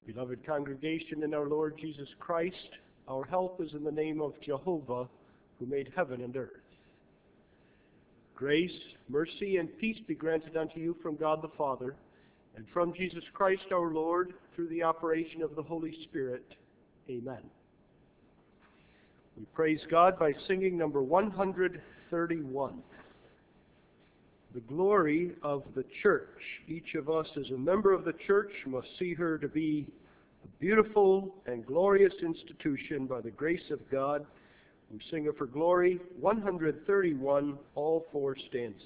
Beloved congregation in our Lord Jesus Christ, our help is in the name of Jehovah, who made heaven and earth. Grace, mercy, and peace be granted unto you from God the Father, and from Jesus Christ our Lord, through the operation of the Holy Spirit. Amen. We praise God by singing number 131. The glory of the church. Each of us as a member of the church must see her to be a beautiful and glorious institution by the grace of God. We sing of her glory, 131, all four stanzas.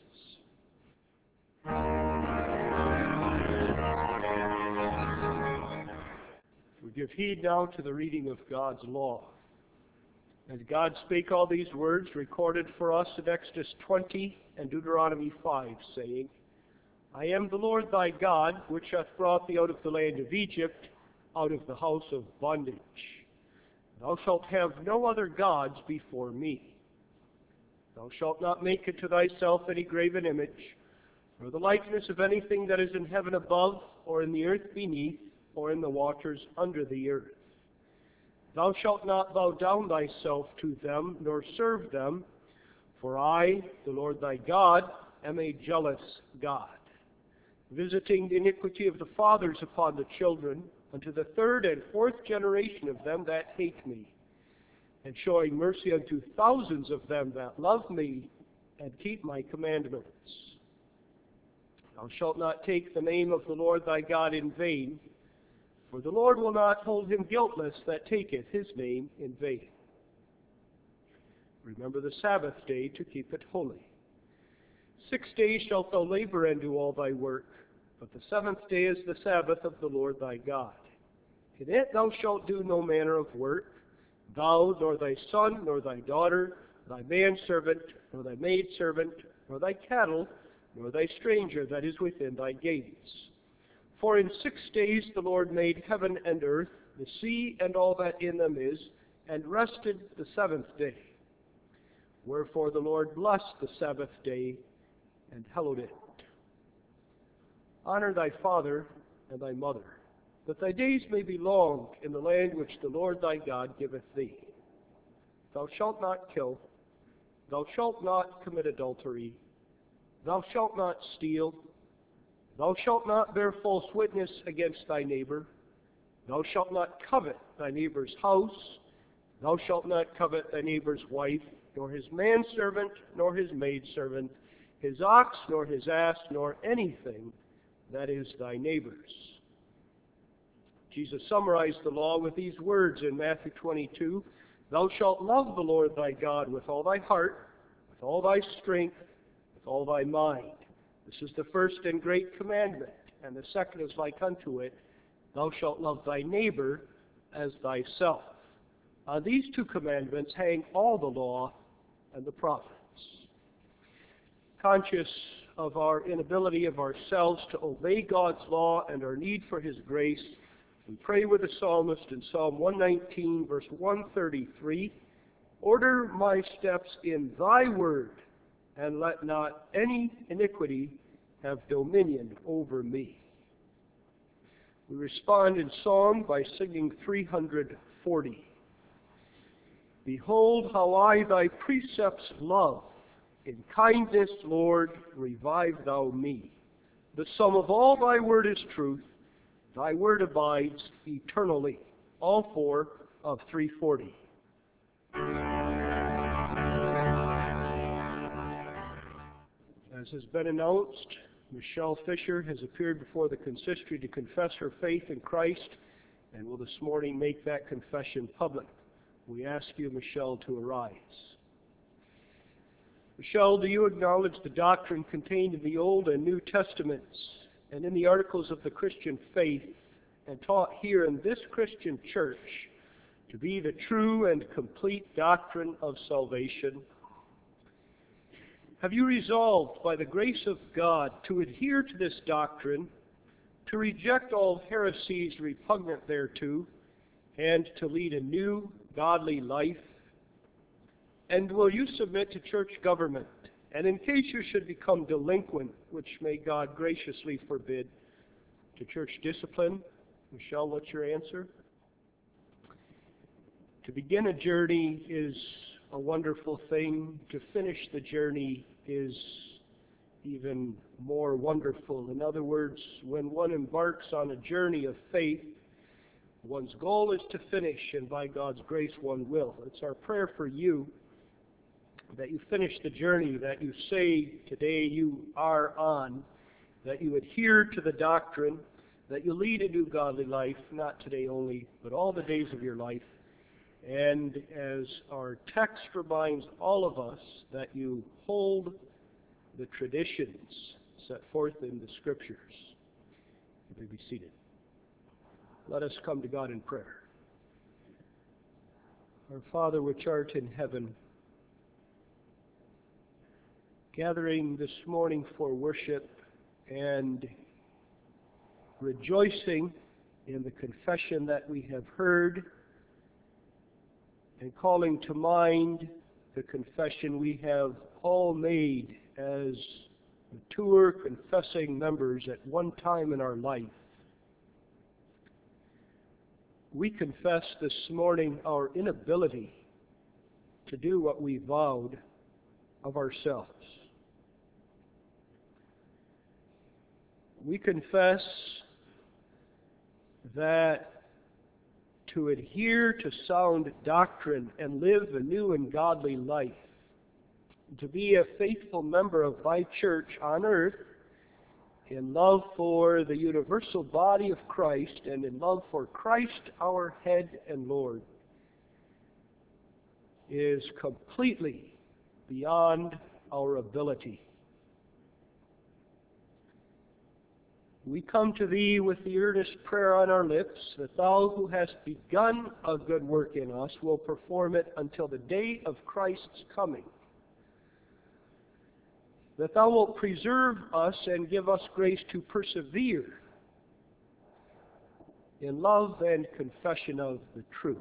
We give heed now to the reading of God's law. And God spake all these words recorded for us in Exodus 20 and Deuteronomy 5, saying, I am the Lord thy God, which hath brought thee out of the land of Egypt, out of the house of bondage. Thou shalt have no other gods before me. Thou shalt not make unto thyself any graven image, nor the likeness of anything that is in heaven above, or in the earth beneath, or in the waters under the earth. Thou shalt not bow down thyself to them, nor serve them, for I, the Lord thy God, am a jealous God, visiting the iniquity of the fathers upon the children, unto the third and fourth generation of them that hate me, and showing mercy unto thousands of them that love me, and keep my commandments. Thou shalt not take the name of the Lord thy God in vain, for the Lord will not hold him guiltless that taketh his name in vain. Remember the Sabbath day to keep it holy. 6 days shalt thou labor and do all thy work, but the seventh day is the Sabbath of the Lord thy God. In it thou shalt do no manner of work, thou, nor thy son, nor thy daughter, thy manservant, nor thy maidservant, nor thy cattle, nor thy stranger that is within thy gates. For in 6 days the Lord made heaven and earth, the sea and all that in them is, and rested the seventh day. Wherefore the Lord blessed the Sabbath day and hallowed it. Honor thy father and thy mother, that thy days may be long in the land which the Lord thy God giveth thee. Thou shalt not kill, thou shalt not commit adultery, thou shalt not steal, thou shalt not bear false witness against thy neighbor, thou shalt not covet thy neighbor's house, thou shalt not covet thy neighbor's wife, nor his manservant, nor his maidservant, his ox, nor his ass, nor anything that is thy neighbor's. Jesus summarized the law with these words in Matthew 22, Thou shalt love the Lord thy God with all thy heart, with all thy strength, with all thy mind. This is the first and great commandment, and the second is like unto it, Thou shalt love thy neighbor as thyself. On these two commandments hang all the law and the prophets. Conscious of our inability of ourselves to obey God's law and our need for his grace, we pray with the psalmist in Psalm 119, verse 133, Order my steps in thy word, and let not any iniquity have dominion over me. We respond in song by singing 340. Behold how I thy precepts love. In kindness, Lord, revive thou me. The sum of all thy word is truth. Thy word abides eternally. All four of 340. As has been announced, Michelle Fisher has appeared before the consistory to confess her faith in Christ and will this morning make that confession public. We ask you, Michelle, to arise. Michelle, do you acknowledge the doctrine contained in the Old and New Testaments and in the articles of the Christian faith and taught here in this Christian church to be the true and complete doctrine of salvation? Have you resolved by the grace of God to adhere to this doctrine, to reject all heresies repugnant thereto, and to lead a new, godly life? And will you submit to church government? And in case you should become delinquent, which may God graciously forbid, to church discipline, Michelle, what's your answer? To begin a journey is a wonderful thing. To finish the journey is even more wonderful. In other words, when one embarks on a journey of faith, one's goal is to finish, and by God's grace one will. It's our prayer for you that you finish the journey, that you say today you are on, that you adhere to the doctrine, that you lead a new godly life, not today only, but all the days of your life. And as our text reminds all of us, that you hold the traditions set forth in the Scriptures. You may be seated. Let us come to God in prayer. Our Father which art in heaven, gathering this morning for worship and rejoicing in the confession that we have heard, and calling to mind the confession we have all made as mature confessing members at one time in our life. We confess this morning our inability to do what we vowed of ourselves. We confess that to adhere to sound doctrine and live a new and godly life, to be a faithful member of thy church on earth, in love for the universal body of Christ and in love for Christ our head and Lord, is completely beyond our ability. We come to thee with the earnest prayer on our lips that thou who hast begun a good work in us will perform it until the day of Christ's coming. That thou wilt preserve us and give us grace to persevere in love and confession of the truth.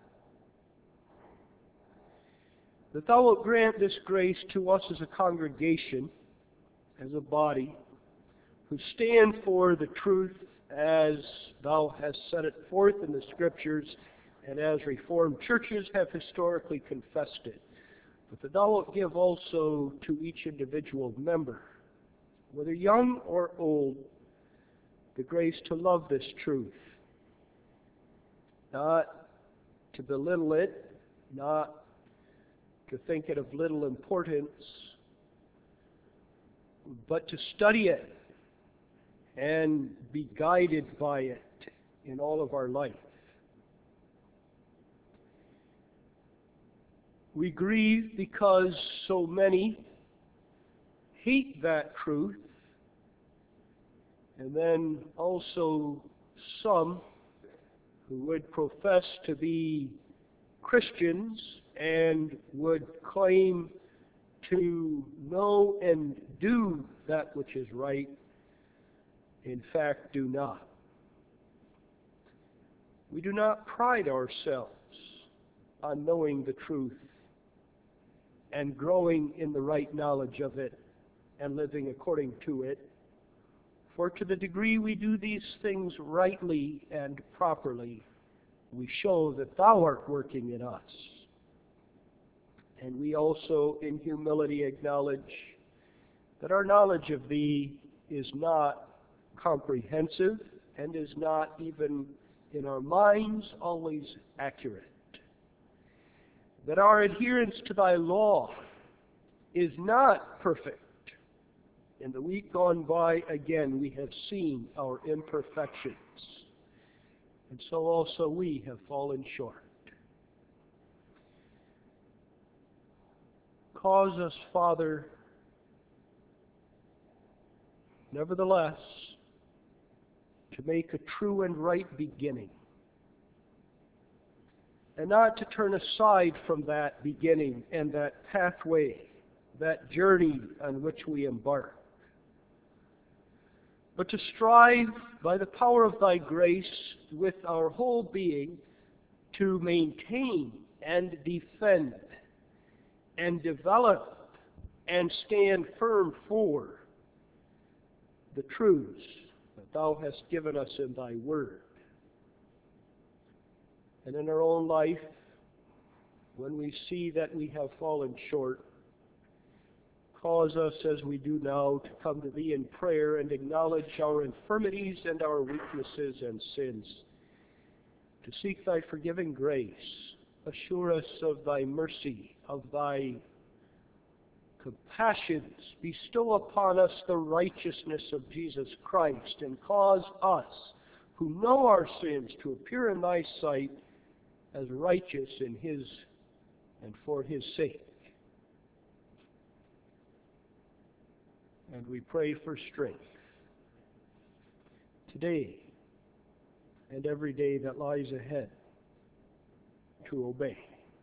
That thou wilt grant this grace to us as a congregation, as a body, who stand for the truth as thou hast set it forth in the Scriptures and as Reformed churches have historically confessed it. But that thou wilt give also to each individual member, whether young or old, the grace to love this truth, not to belittle it, not to think it of little importance, but to study it and be guided by it in all of our life. We grieve because so many hate that truth, and then also some who would profess to be Christians and would claim to know and do that which is right, in fact do not. We do not pride ourselves on knowing the truth and growing in the right knowledge of it and living according to it. For to the degree we do these things rightly and properly, we show that thou art working in us. And we also in humility acknowledge that our knowledge of thee is not comprehensive and is not even in our minds always accurate. That our adherence to thy law is not perfect. In the week gone by, again, we have seen our imperfections. And so also we have fallen short. Cause us, Father, nevertheless, to make a true and right beginning, and not to turn aside from that beginning and that pathway, that journey on which we embark, but to strive by the power of thy grace with our whole being to maintain and defend and develop and stand firm for the truths that thou hast given us in thy word. And in our own life, when we see that we have fallen short, cause us, as we do now, to come to Thee in prayer and acknowledge our infirmities and our weaknesses and sins, to seek Thy forgiving grace. Assure us of Thy mercy, of Thy compassions. Bestow upon us the righteousness of Jesus Christ, and cause us, who know our sins, to appear in Thy sight as righteous in His and for His sake. And we pray for strength today and every day that lies ahead to obey.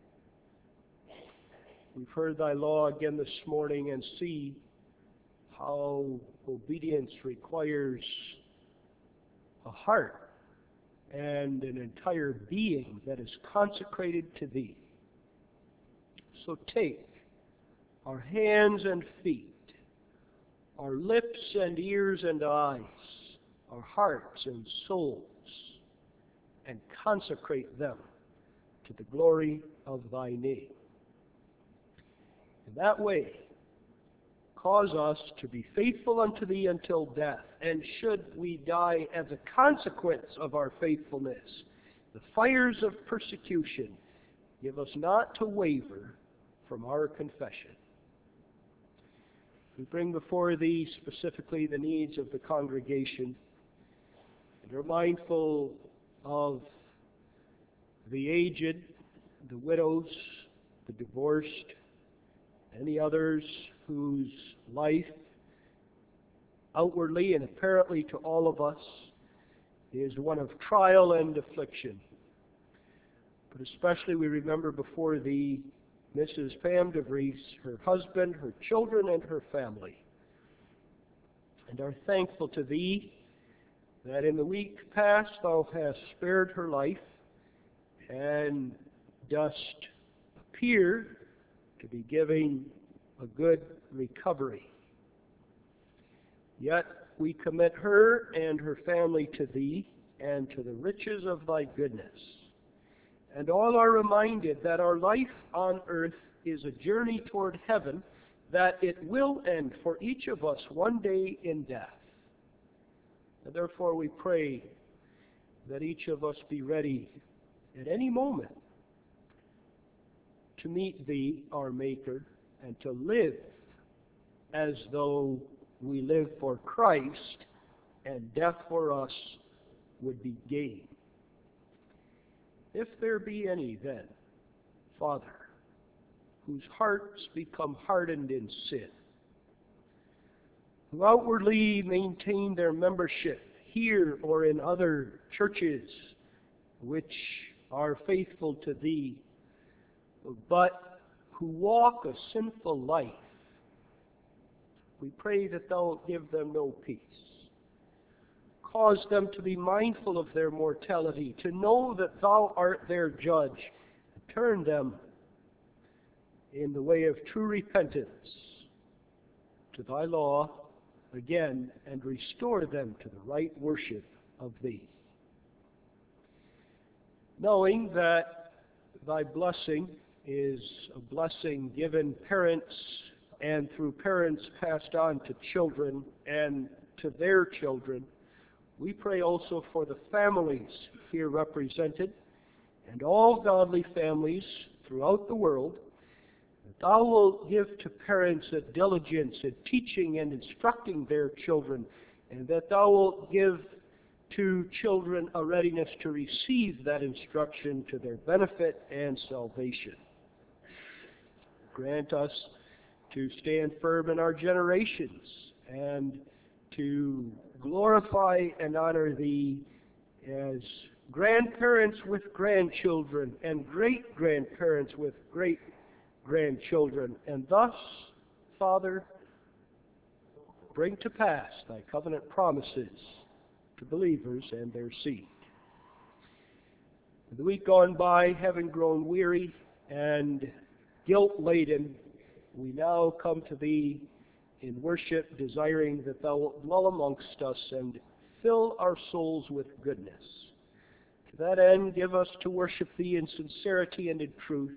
We've heard Thy law again this morning and see how obedience requires a heart and an entire being that is consecrated to Thee. So take our hands and feet, our lips and ears and eyes, our hearts and souls, and consecrate them to the glory of Thy name. In that way, cause us to be faithful unto Thee until death, and should we die as a consequence of our faithfulness, the fires of persecution, give us not to waver from our confession. We bring before Thee specifically the needs of the congregation, and are mindful of the aged, the widows, the divorced, any others whose life, outwardly and apparently to all of us, is one of trial and affliction. But especially we remember before Thee Mrs. Pam DeVries, her husband, her children, and her family, and are thankful to Thee that in the week past Thou hast spared her life and dost appear to be giving a good recovery. Yet we commit her and her family to Thee and to the riches of Thy goodness. And all are reminded that our life on earth is a journey toward heaven, that it will end for each of us one day in death. And therefore we pray that each of us be ready at any moment to meet Thee, our Maker, and to live as though we live for Christ, and death for us would be gain. If there be any, then, Father, whose hearts become hardened in sin, who outwardly maintain their membership here or in other churches which are faithful to Thee, but who walk a sinful life, we pray that Thou give them no peace. Cause them to be mindful of their mortality, to know that Thou art their judge, and turn them in the way of true repentance to Thy law again, and restore them to the right worship of Thee. Knowing that Thy blessing is a blessing given parents and through parents passed on to children and to their children, we pray also for the families here represented and all godly families throughout the world, that Thou wilt give to parents a diligence in teaching and instructing their children, and that Thou wilt give to children a readiness to receive that instruction to their benefit and salvation. Grant us to stand firm in our generations and to glorify and honor Thee as grandparents with grandchildren and great-grandparents with great-grandchildren, and thus, Father, bring to pass Thy covenant promises to believers and their seed. The week gone by, having grown weary and guilt-laden, we now come to Thee in worship, desiring that Thou wilt dwell amongst us and fill our souls with goodness. To that end, give us to worship Thee in sincerity and in truth,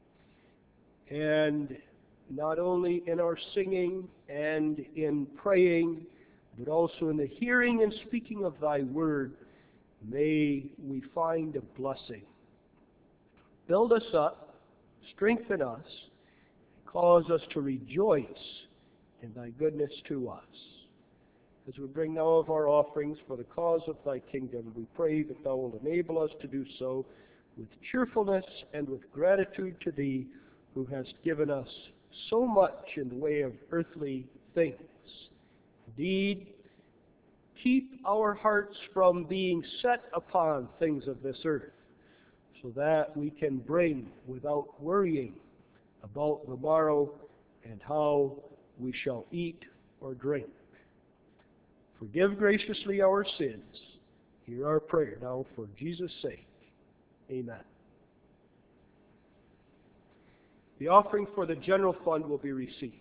and not only in our singing and in praying, but also in the hearing and speaking of Thy Word, may we find a blessing. Build us up, strengthen us, cause us to rejoice in Thy goodness to us. As we bring now of our offerings for the cause of Thy kingdom, we pray that Thou wilt enable us to do so with cheerfulness and with gratitude to Thee, who hast given us so much in the way of earthly things. Indeed, keep our hearts from being set upon things of this earth, so that we can bring without worrying about the morrow and how we shall eat or drink. Forgive graciously our sins. Hear our prayer now for Jesus' sake. Amen. The offering for the general fund will be received.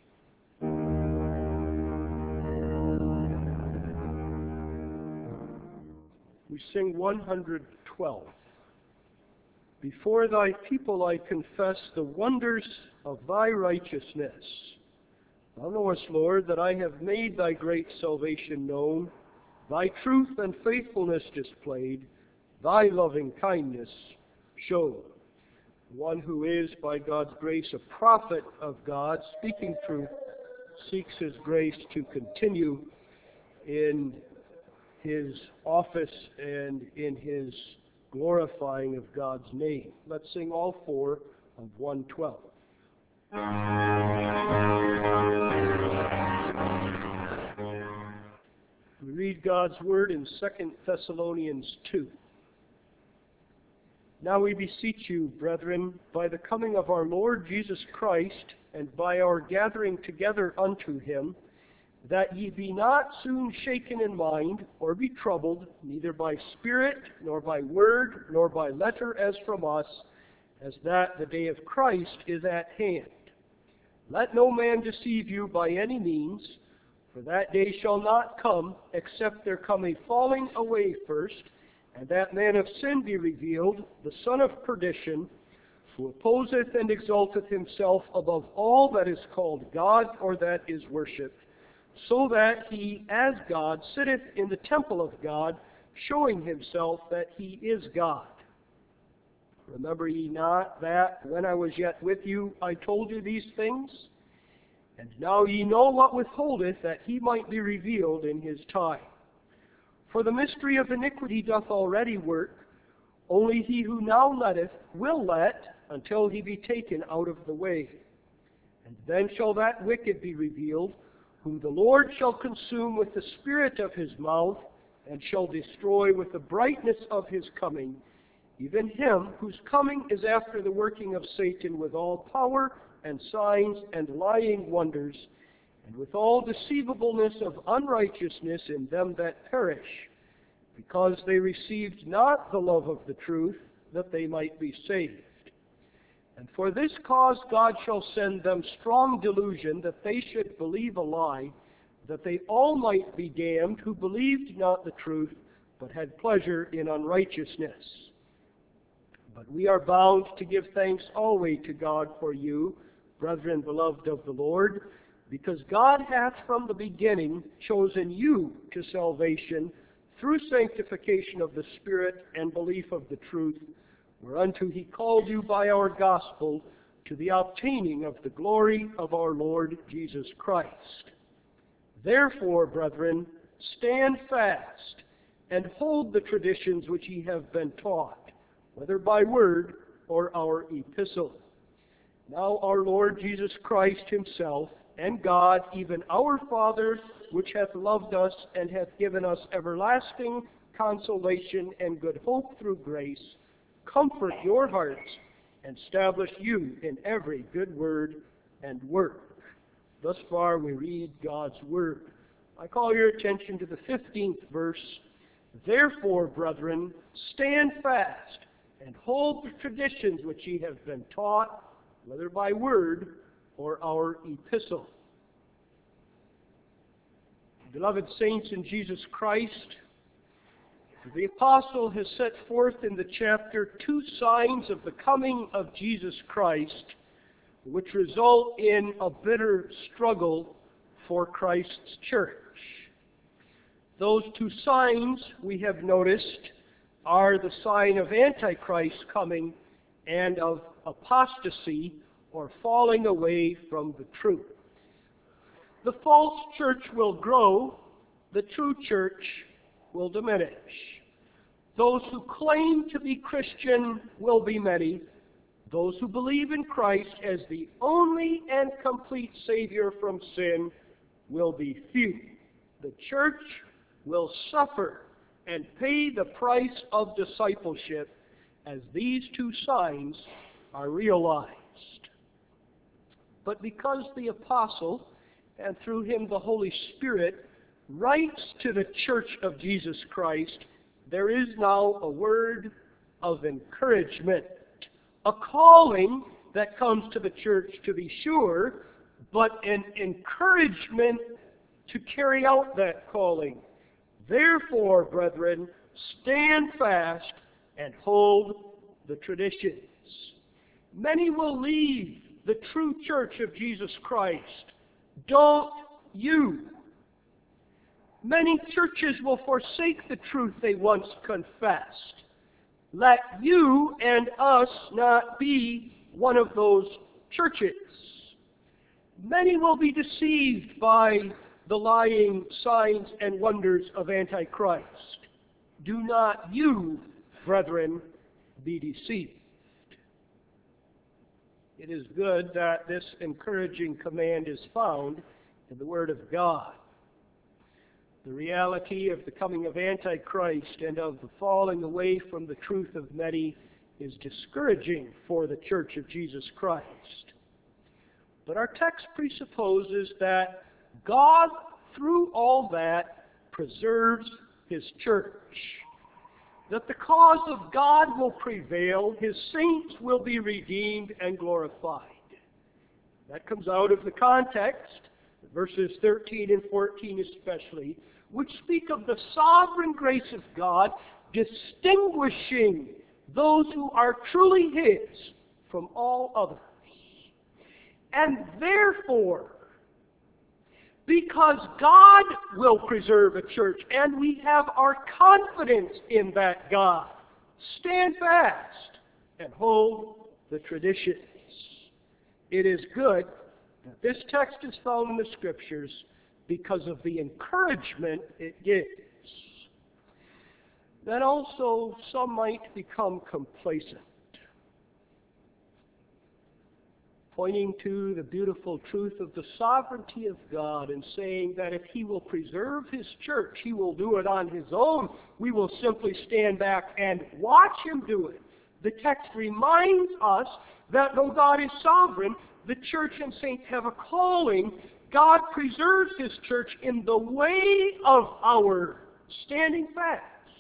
We sing 112. Before Thy people I confess the wonders of Thy righteousness. Thou knowest, Lord, that I have made Thy great salvation known, Thy truth and faithfulness displayed, Thy loving kindness shown. One who is, by God's grace, a prophet of God, speaking truth, seeks His grace to continue in His office and in His glorifying of God's name. Let's sing all four of 112. We read God's word in 2 Thessalonians 2. Now we beseech you, brethren, by the coming of our Lord Jesus Christ, and by our gathering together unto Him, that ye be not soon shaken in mind, or be troubled, neither by spirit, nor by word, nor by letter as from us, as that the day of Christ is at hand. Let no man deceive you by any means, for that day shall not come, except there come a falling away first, and that man of sin be revealed, the son of perdition, who opposeth and exalteth himself above all that is called God or that is worshipped, so that he, as God, sitteth in the temple of God, showing himself that he is God. Remember ye not that, when I was yet with you, I told you these things? And now ye know what withholdeth, that he might be revealed in his time. For the mystery of iniquity doth already work, only he who now letteth will let, until he be taken out of the way. And then shall that wicked be revealed, whom the Lord shall consume with the spirit of his mouth, and shall destroy with the brightness of his coming, even him whose coming is after the working of Satan with all power and signs and lying wonders, and with all deceivableness of unrighteousness in them that perish, because they received not the love of the truth, that they might be saved. And for this cause God shall send them strong delusion, that they should believe a lie, that they all might be damned who believed not the truth, but had pleasure in unrighteousness. But we are bound to give thanks always to God for you, brethren beloved of the Lord, because God hath from the beginning chosen you to salvation through sanctification of the Spirit and belief of the truth, whereunto He called you by our gospel to the obtaining of the glory of our Lord Jesus Christ. Therefore, brethren, stand fast and hold the traditions which ye have been taught, whether by word or our epistle. Now our Lord Jesus Christ Himself, and God, even our Father, which hath loved us and hath given us everlasting consolation and good hope through grace, comfort your hearts and establish you in every good word and work. Thus far we read God's word. I call your attention to the 15th verse. Therefore, brethren, stand fast and hold the traditions which ye have been taught, whether by word or our epistle. Beloved saints in Jesus Christ, The apostle has set forth in the chapter 2 signs of the coming of Jesus Christ, which result in a bitter struggle for Christ's church. Those 2 signs, we have noticed, are the sign of Antichrist coming and of apostasy, or falling away from the truth. The false church will grow, the true church will diminish. Those who claim to be Christian will be many. Those who believe in Christ as the only and complete Savior from sin will be few. The church will suffer and pay the price of discipleship as these 2 signs are realized. But because the apostle, and through him the Holy Spirit, writes to the church of Jesus Christ, there is now a word of encouragement, a calling that comes to the church, to be sure, but an encouragement to carry out that calling. Therefore, brethren, stand fast and hold the traditions. Many will leave the true church of Jesus Christ. Don't you? Many churches will forsake the truth they once confessed. Let you and us not be one of those churches. Many will be deceived by the lying signs and wonders of Antichrist. Do not you, brethren, be deceived. It is good that this encouraging command is found in the Word of God. The reality of the coming of Antichrist and of the falling away from the truth of many is discouraging for the Church of Jesus Christ. But our text presupposes that God, through all that, preserves His church. That the cause of God will prevail, His saints will be redeemed and glorified. That comes out of the context, verses 13 and 14 especially, which speak of the sovereign grace of God distinguishing those who are truly His from all others. And therefore, because God will preserve a church, and we have our confidence in that God, stand fast and hold the traditions. It is good that this text is found in the Scriptures because of the encouragement it gives. Then also some might become complacent, pointing to the beautiful truth of the sovereignty of God and saying that if He will preserve His church, He will do it on His own. We will simply stand back and watch Him do it. The text reminds us that though God is sovereign, the church and saints have a calling. God preserves His church in the way of our standing fast.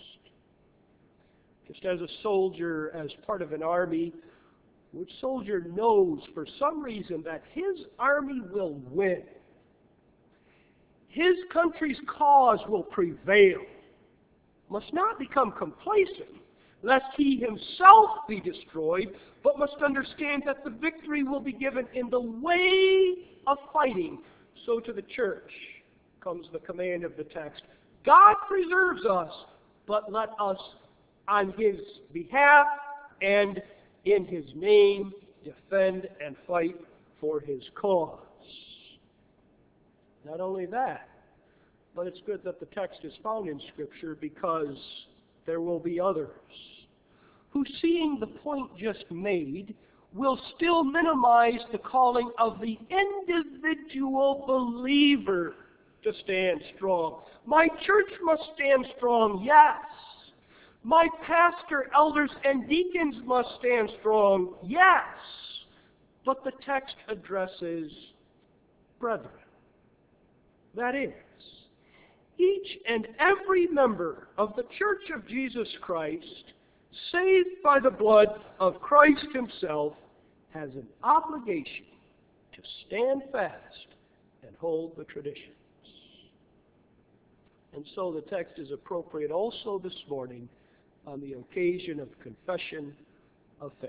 Just as a soldier, as part of an army, which soldier knows for some reason that his army will win. His country's cause will prevail. Must not become complacent, lest he himself be destroyed, but must understand that the victory will be given in the way of fighting. So to the church comes the command of the text. God preserves us, but let us on His behalf and in His name defend and fight for His cause. Not only that, but it's good that the text is found in Scripture because there will be others who, seeing the point just made, will still minimize the calling of the individual believer to stand strong. My church must stand strong, yes. My pastor, elders, and deacons must stand strong, yes. But the text addresses brethren. That is, each and every member of the Church of Jesus Christ, saved by the blood of Christ Himself, has an obligation to stand fast and hold the traditions. And so the text is appropriate also this morning on the occasion of confession of faith.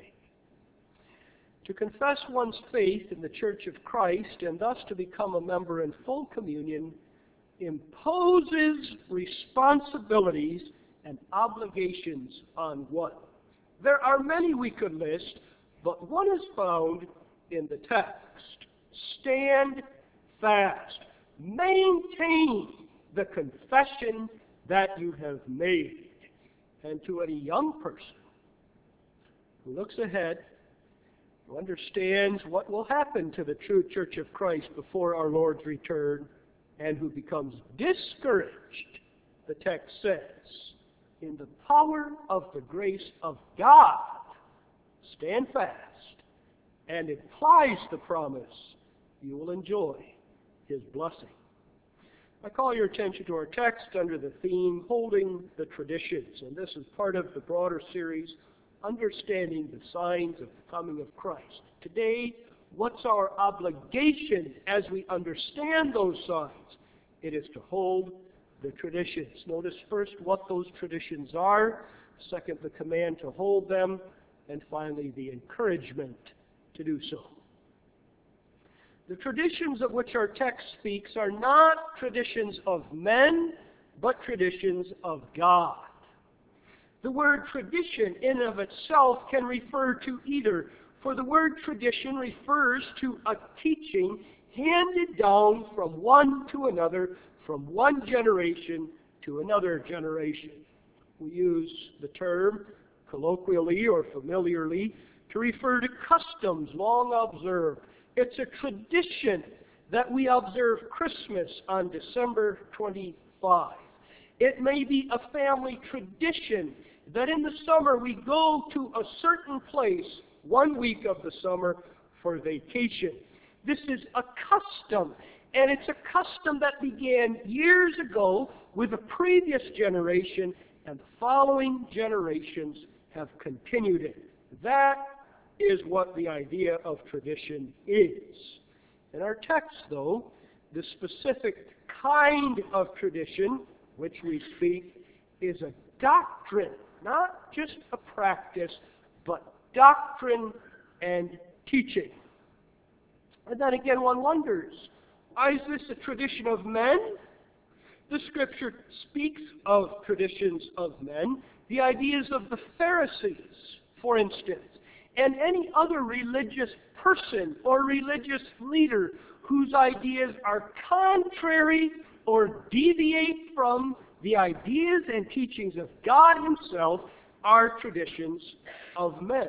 To confess one's faith in the Church of Christ and thus to become a member in full communion imposes responsibilities and obligations on one. There are many we could list, but one is found in the text. Stand fast. Maintain the confession that you have made. And to any young person who looks ahead, who understands what will happen to the true Church of Christ before our Lord's return, and who becomes discouraged, the text says, in the power of the grace of God, stand fast, and implies the promise you will enjoy His blessing. I call your attention to our text under the theme, Holding the Traditions, and this is part of the broader series, Understanding the Signs of the Coming of Christ. Today, what's our obligation as we understand those signs? It is to hold the traditions. Notice first what those traditions are, second the command to hold them, and finally the encouragement to do so. The traditions of which our text speaks are not traditions of men, but traditions of God. The word tradition in and of itself can refer to either, for the word tradition refers to a teaching handed down from one to another, from one generation to another generation. We use the term colloquially or familiarly to refer to customs long observed. It's a tradition that we observe Christmas on December 25. It may be a family tradition that in the summer we go to a certain place 1 week of the summer for vacation. This is a custom, and it's a custom that began years ago with a previous generation, and the following generations have continued it. That is what the idea of tradition is. In our text, though, the specific kind of tradition which we speak is a doctrine, not just a practice, but doctrine and teaching. And then again, one wonders, is this a tradition of men? The Scripture speaks of traditions of men, the ideas of the Pharisees, for instance, and any other religious person or religious leader whose ideas are contrary or deviate from the ideas and teachings of God Himself are traditions of men.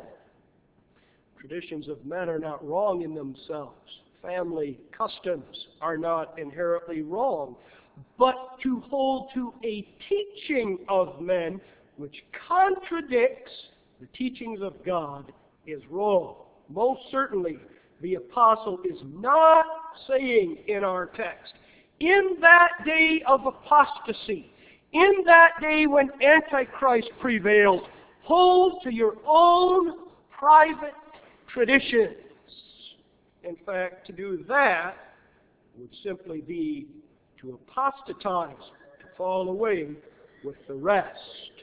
Traditions of men are not wrong in themselves. Family customs are not inherently wrong. But to hold to a teaching of men which contradicts the teachings of God is wrong. Most certainly, the apostle is not saying in our text, in that day of apostasy, in that day when Antichrist prevails, hold to your own private traditions. In fact, to do that would simply be to apostatize, to fall away with the rest.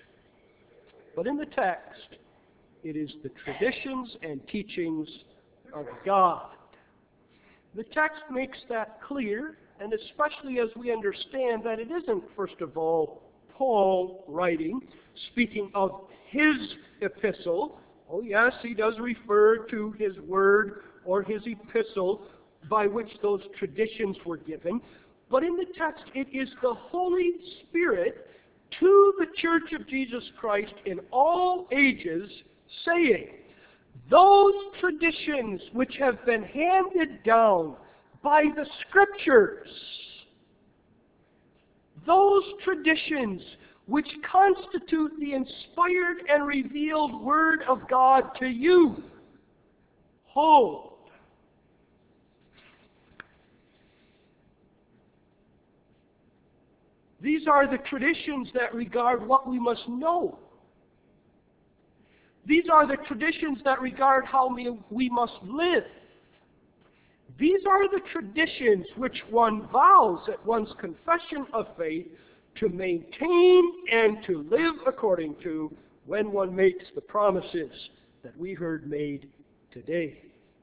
But in the text, it is the traditions and teachings of God. The text makes that clear, and especially as we understand that it isn't, first of all, Paul writing, speaking of his epistle. Oh yes, he does refer to his word or his epistle by which those traditions were given. But in the text, it is the Holy Spirit to the Church of Jesus Christ in all ages saying, those traditions which have been handed down by the Scriptures, those traditions which constitute the inspired and revealed Word of God to you, hold. These are the traditions that regard what we must know. These are the traditions that regard how we must live. These are the traditions which one vows at one's confession of faith to maintain and to live according to when one makes the promises that we heard made today.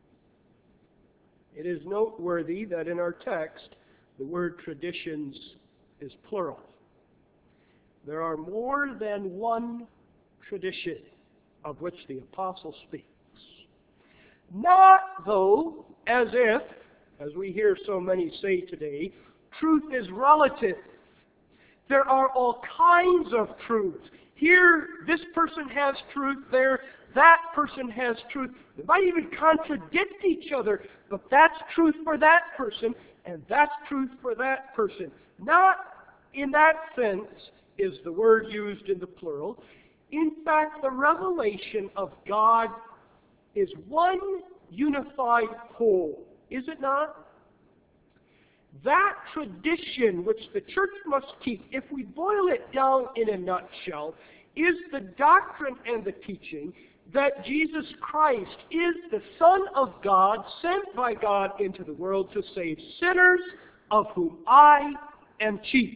It is noteworthy that in our text, the word traditions is plural. There are more than one tradition of which the apostle speaks. Not, though, as if, as we hear so many say today, truth is relative. There are all kinds of truths. Here, this person has truth. There, that person has truth. They might even contradict each other, but that's truth for that person, and that's truth for that person. Not in that sense is the word used in the plural. In fact, the revelation of God is one unified whole, is it not? That tradition which the church must keep, if we boil it down in a nutshell, is the doctrine and the teaching that Jesus Christ is the Son of God, sent by God into the world to save sinners, of whom I am chief.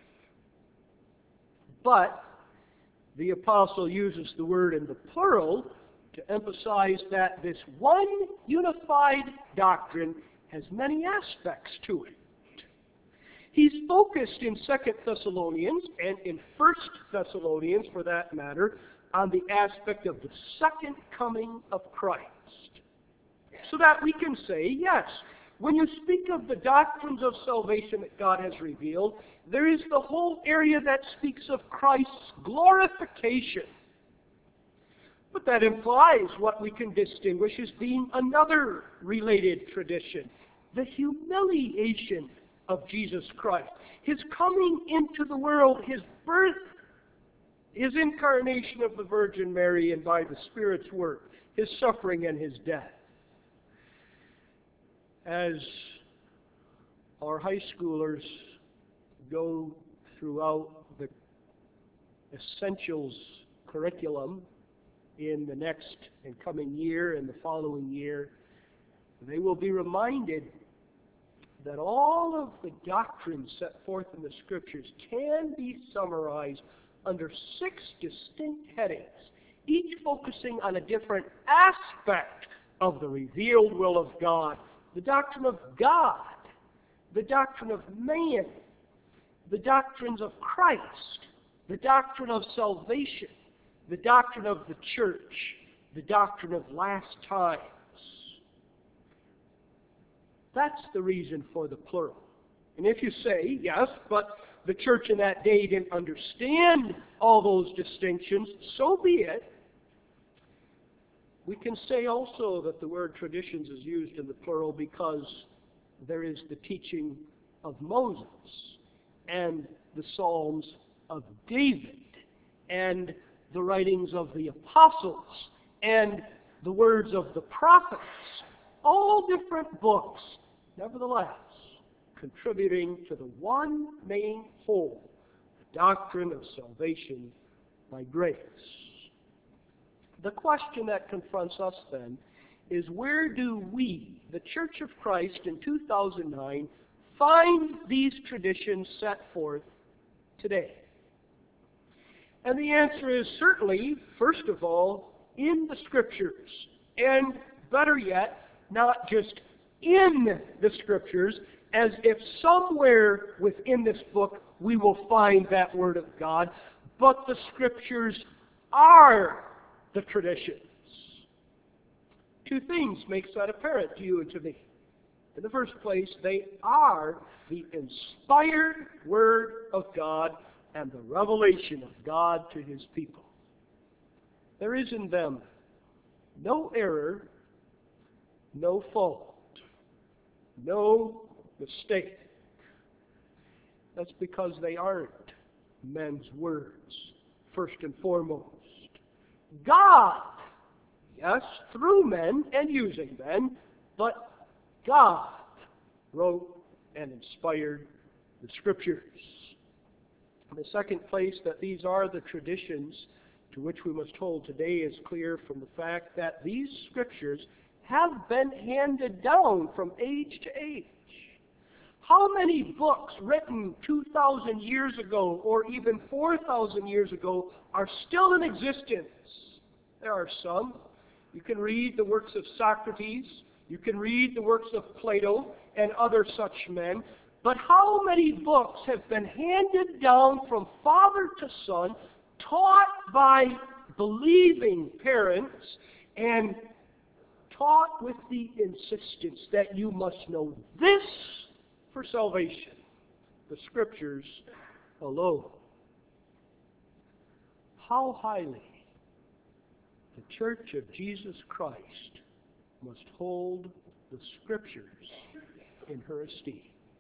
But the apostle uses the word in the plural to emphasize that this one unified doctrine has many aspects to it. He's focused in 2 Thessalonians and in 1 Thessalonians, for that matter, on the aspect of the second coming of Christ. So that we can say, yes, when you speak of the doctrines of salvation that God has revealed, there is the whole area that speaks of Christ's glorification. But that implies what we can distinguish as being another related tradition, the humiliation of Jesus Christ. His coming into the world, His birth, His incarnation of the Virgin Mary and by the Spirit's work, His suffering and His death. As our high schoolers go throughout the essentials curriculum in the next and coming year and the following year, they will be reminded that all of the doctrines set forth in the Scriptures can be summarized under 6 distinct headings, each focusing on a different aspect of the revealed will of God. The doctrine of God, the doctrine of man, the doctrines of Christ, the doctrine of salvation, the doctrine of the church, the doctrine of last times. That's the reason for the plural. And if you say, yes, but the church in that day didn't understand all those distinctions, so be it. We can say also that the word traditions is used in the plural because there is the teaching of Moses and the Psalms of David and the writings of the apostles and the words of the prophets, all different books, nevertheless, contributing to the one main whole, the doctrine of salvation by grace. The question that confronts us then is, where do we, the Church of Christ in 2009, find these traditions set forth today? And the answer is certainly, first of all, in the Scriptures. And better yet, not just in the Scriptures, as if somewhere within this book we will find that Word of God, but the Scriptures are the traditions. 2 things makes that apparent to you and to me. In the first place, they are the inspired Word of God and the revelation of God to His people. There is in them no error, no fault, no mistake. That's because they aren't men's words, first and foremost. God, yes, through men and using men, but God wrote and inspired the Scriptures. In the second place, that these are the traditions to which we must hold today is clear from the fact that these Scriptures have been handed down from age to age. How many books written 2,000 years ago or even 4,000 years ago are still in existence? There are some. You can read the works of Socrates. You can read the works of Plato and other such men. But how many books have been handed down from father to son, taught by believing parents, and taught with the insistence that you must know this for salvation, the Scriptures alone? How highly the Church of Jesus Christ must hold the Scriptures in her esteem.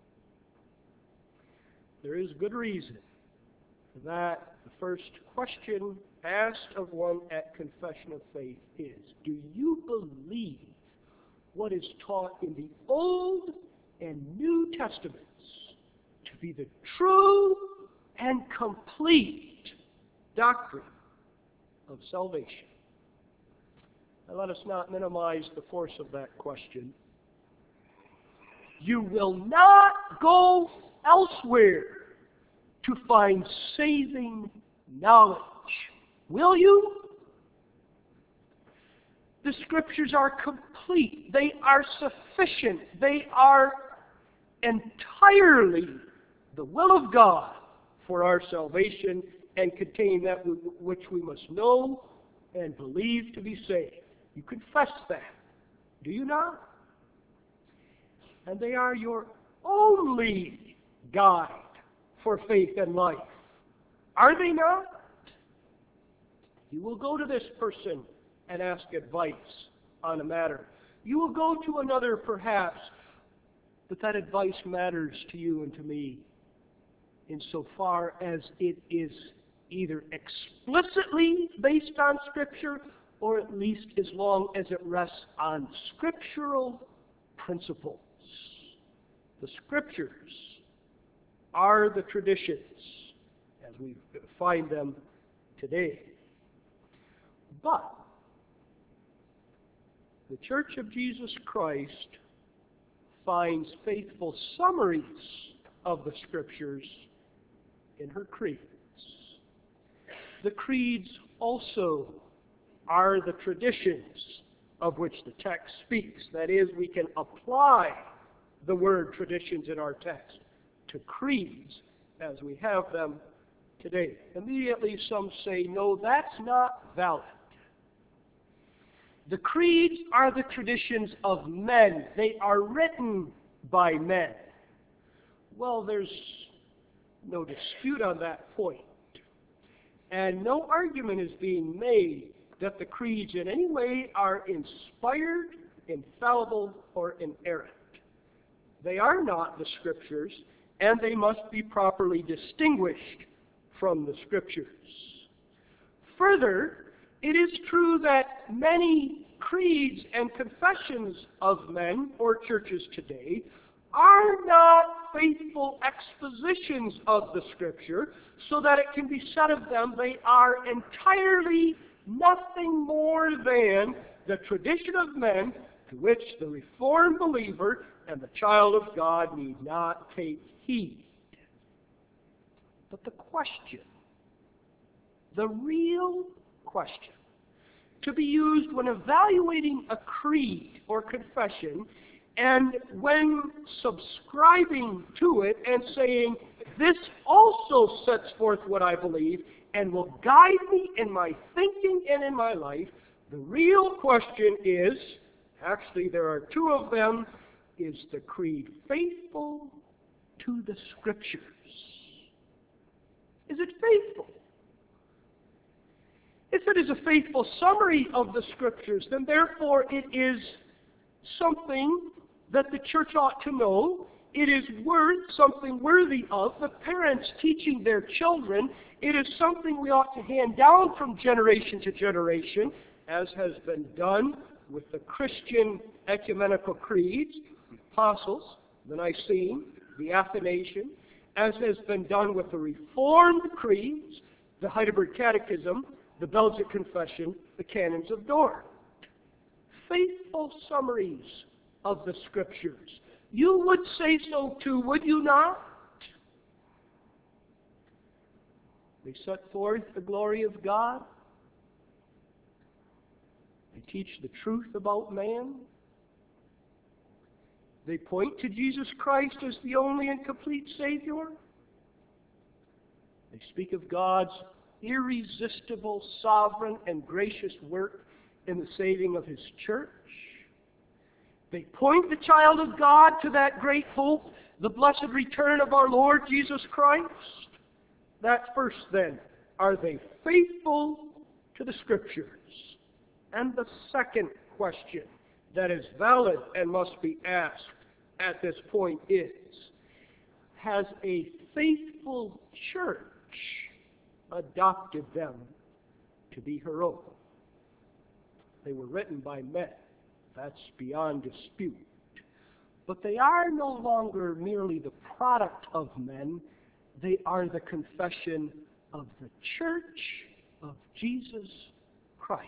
There is good reason that the first question asked of one at confession of faith is, do you believe what is taught in the Old and New Testaments to be the true and complete doctrine of salvation? Now, let us not minimize the force of that question. You will not go elsewhere to find saving knowledge, will you? The Scriptures are complete. They are sufficient. They are entirely the will of God for our salvation and contain that which we must know and believe to be saved. You confess that, do you not? And they are your only guide for faith and life. Are they not? You will go to this person and ask advice on a matter. You will go to another perhaps, but that advice matters to you and to me insofar as it is either explicitly based on Scripture or at least as long as it rests on scriptural principles. The Scriptures are the traditions as we find them today. But the Church of Jesus Christ finds faithful summaries of the Scriptures in her creeds. The creeds also are the traditions of which the text speaks. That is, we can apply the word traditions in our text to creeds as we have them today. Immediately some say, no, that's not valid. The creeds are the traditions of men. They are written by men. Well, there's no dispute on that point. And no argument is being made that the creeds in any way are inspired, infallible, or inerrant. They are not the Scriptures, and they must be properly distinguished from the Scriptures. Further, it is true that many creeds and confessions of men or churches today are not faithful expositions of the Scripture, so that it can be said of them they are entirely nothing more than the tradition of men to which the Reformed believer and the child of God need not take heed. But the question, the real question, to be used when evaluating a creed or confession and when subscribing to it and saying, this also sets forth what I believe and will guide me in my thinking and in my life, the real question is, actually there are two of them, is the creed faithful to the Scriptures? Is it faithful? If it is a faithful summary of the Scriptures, then therefore it is something that the church ought to know. It is something worthy of the parents teaching their children. It is something we ought to hand down from generation to generation, as has been done with the Christian ecumenical creeds, the Apostles, the Nicene, the Athanasian, as has been done with the Reformed creeds, the Heidelberg Catechism, the Belgic Confession, the Canons of Dort. Faithful summaries of the Scriptures, You would say so too, would you not? They set forth the glory of God. They teach the truth about man. They point to Jesus Christ as the only and complete Savior. They speak of God's irresistible, sovereign, and gracious work in the saving of His church. They point the child of God to that great hope, the blessed return of our Lord Jesus Christ. That first, then, are they faithful to the Scriptures? And the second question that is valid and must be asked at this point is, has a faithful church adopted them to be her own? They were written by men. That's beyond dispute. But they are no longer merely the product of men. They are the confession of the Church of Jesus Christ.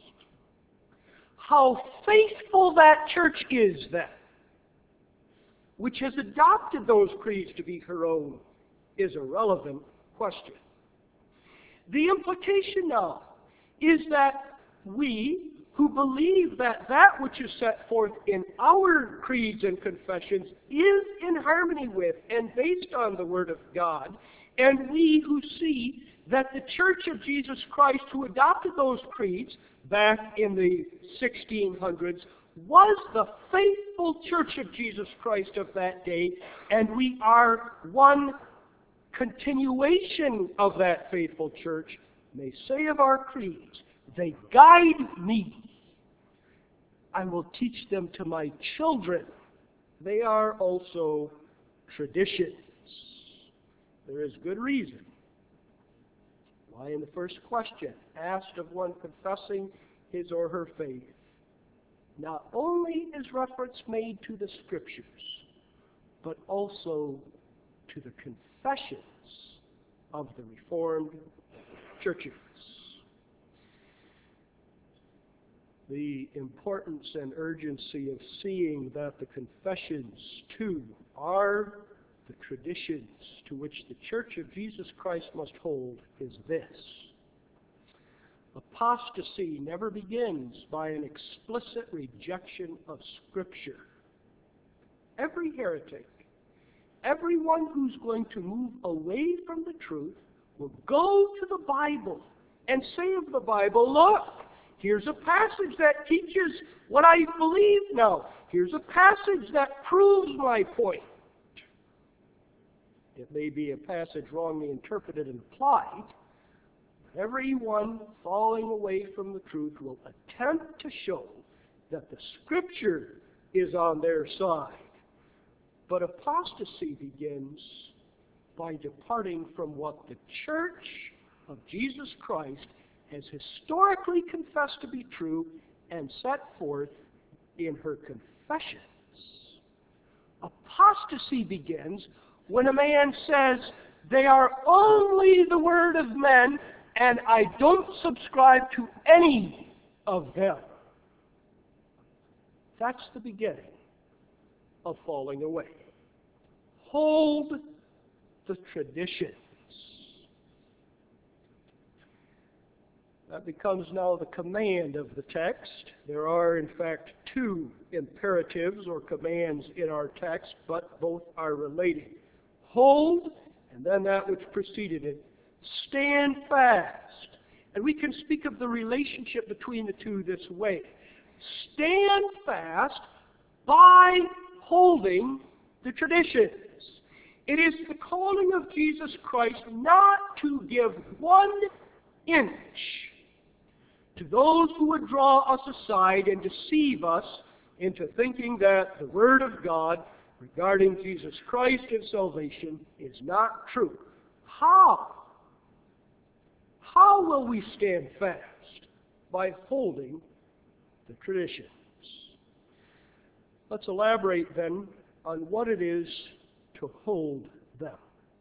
How faithful that church is, then, which has adopted those creeds to be her own, is a relevant question. The implication now is that we, who believe that that which is set forth in our creeds and confessions is in harmony with and based on the Word of God, and we who see that the Church of Jesus Christ, who adopted those creeds back in the 1600s, was the faithful Church of Jesus Christ of that day, and we are one continuation of that faithful church, may say of our creeds, they guide me. I will teach them to my children. They are also traditions. There is good reason why in the first question, asked of one confessing his or her faith, not only is reference made to the Scriptures, but also to the confessions of the Reformed churches. The importance and urgency of seeing that the confessions, too, are the traditions to which the Church of Jesus Christ must hold is this. Apostasy never begins by an explicit rejection of Scripture. Every heretic, everyone who's going to move away from the truth, will go to the Bible and say of the Bible, look, here's a passage that teaches what I believe now. Here's a passage that proves my point. It may be a passage wrongly interpreted and applied. Everyone falling away from the truth will attempt to show that the Scripture is on their side. But apostasy begins by departing from what the Church of Jesus Christ has historically confessed to be true and set forth in her confessions. Apostasy begins when a man says, they are only the word of men, and I don't subscribe to any of them. That's the beginning of falling away. Hold the traditions. That becomes now the command of the text. There are, in fact, two imperatives or commands in our text, but both are related. Hold, and then that which preceded it. Stand fast. And we can speak of the relationship between the two this way. Stand fast by holding the traditions. It is the calling of Jesus Christ not to give 1 inch to those who would draw us aside and deceive us into thinking that the Word of God regarding Jesus Christ and salvation is not true. How? How will we stand fast? By holding the traditions. Let's elaborate then on what it is to hold them.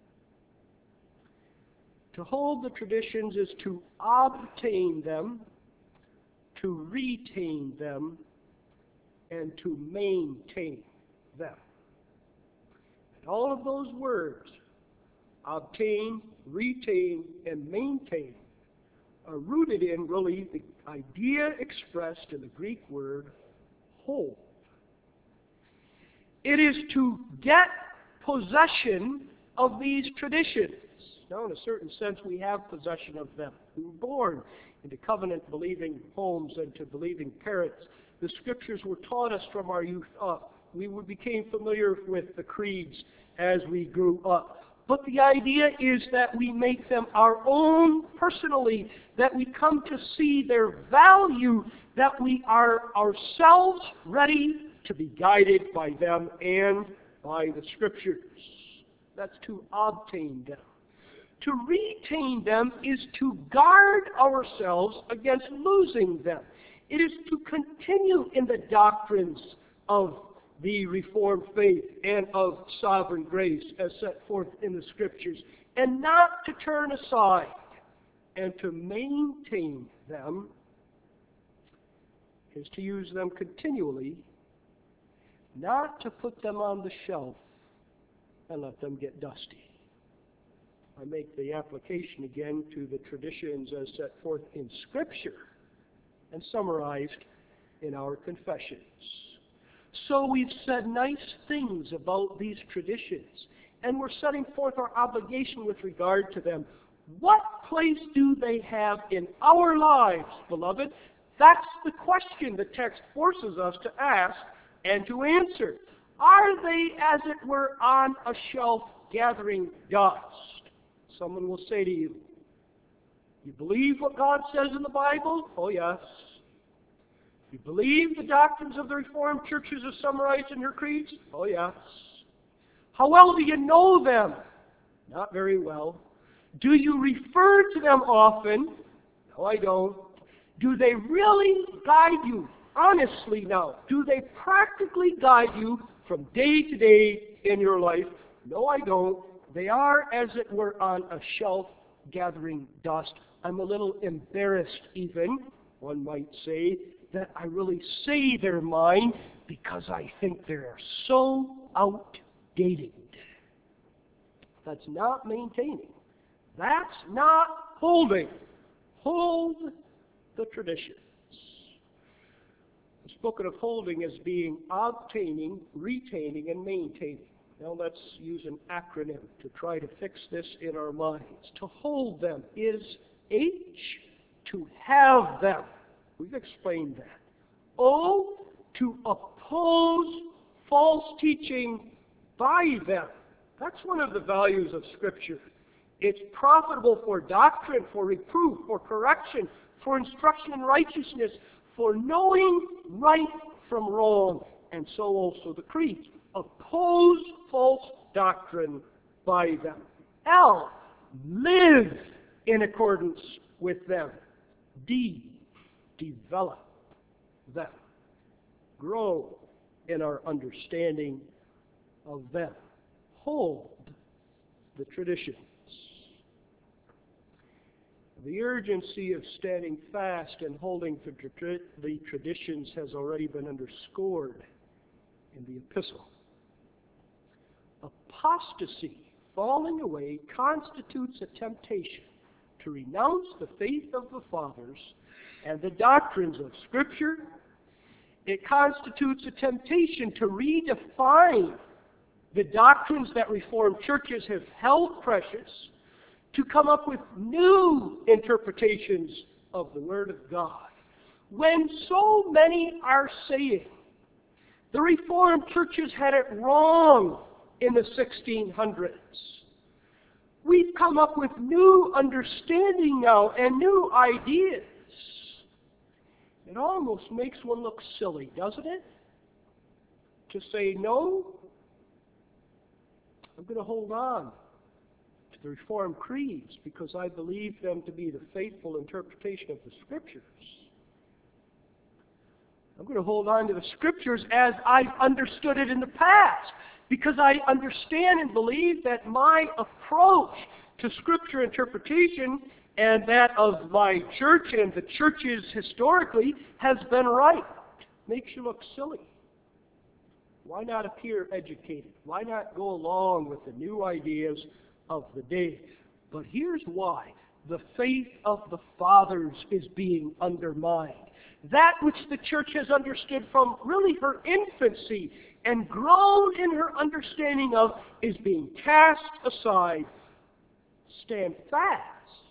To hold the traditions is to obtain them, to retain them, and to maintain them. All of those words, obtain, retain, and maintain, are rooted in really the idea expressed in the Greek word hold. It is to get possession of these traditions. Now, in a certain sense, we have possession of them. We were born into covenant-believing homes and to believing parents. The Scriptures were taught us from our youth up. We became familiar with the creeds as we grew up. But the idea is that we make them our own personally, that we come to see their value, that we are ourselves ready to be guided by them and by the Scriptures. That's to obtain them. To retain them is to guard ourselves against losing them. It is to continue in the doctrines of the Reformed faith and of sovereign grace as set forth in the Scriptures, and not to turn aside, and to maintain them is to use them continually, not to put them on the shelf and let them get dusty. I make the application again to the traditions as set forth in Scripture and summarized in our confessions. So we've said nice things about these traditions, and we're setting forth our obligation with regard to them. What place do they have in our lives, beloved? That's the question the text forces us to ask and to answer. Are they, as it were, on a shelf gathering dust? Someone will say to you, you believe what God says in the Bible? Oh, yes. You believe the doctrines of the Reformed churches are summarized in your creeds? Oh, yes. How well do you know them? Not very well. Do you refer to them often? No, I don't. Do they really guide you? Honestly now, do they practically guide you from day to day in your life? No, I don't. They are, as it were, on a shelf gathering dust. I'm a little embarrassed even, one might say, that I really say they're mine because I think they're so outdated. That's not maintaining. That's not holding. Hold the traditions. It's spoken of holding as being obtaining, retaining, and maintaining. Now let's use an acronym to try to fix this in our minds. To hold them is H, to have them. We've explained that. O, to oppose false teaching by them. That's one of the values of Scripture. It's profitable for doctrine, for reproof, for correction, for instruction in righteousness, for knowing right from wrong, and so also the creed. Oppose false doctrine by them. L, live in accordance with them. D, develop them. Grow in our understanding of them. Hold the traditions. The urgency of standing fast and holding the traditions has already been underscored in the epistle. Apostasy, falling away, constitutes a temptation to renounce the faith of the fathers and the doctrines of Scripture. It constitutes a temptation to redefine the doctrines that Reformed churches have held precious, to come up with new interpretations of the Word of God. When so many are saying the Reformed churches had it wrong in the 1600s, we've come up with new understanding now and new ideas. It almost makes one look silly, doesn't it? To say, no, I'm going to hold on to the Reformed creeds because I believe them to be the faithful interpretation of the Scriptures. I'm going to hold on to the Scriptures as I've understood it in the past because I understand and believe that my approach to Scripture interpretation and that of my church and the churches historically has been right. Makes you look silly. Why not appear educated? Why not go along with the new ideas of the day? But here's why. The faith of the fathers is being undermined. That which the church has understood from really her infancy and grown in her understanding of is being cast aside. Stand fast.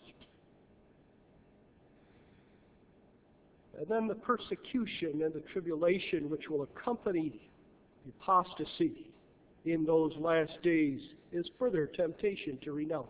And then the persecution and the tribulation which will accompany apostasy in those last days is further temptation to renounce.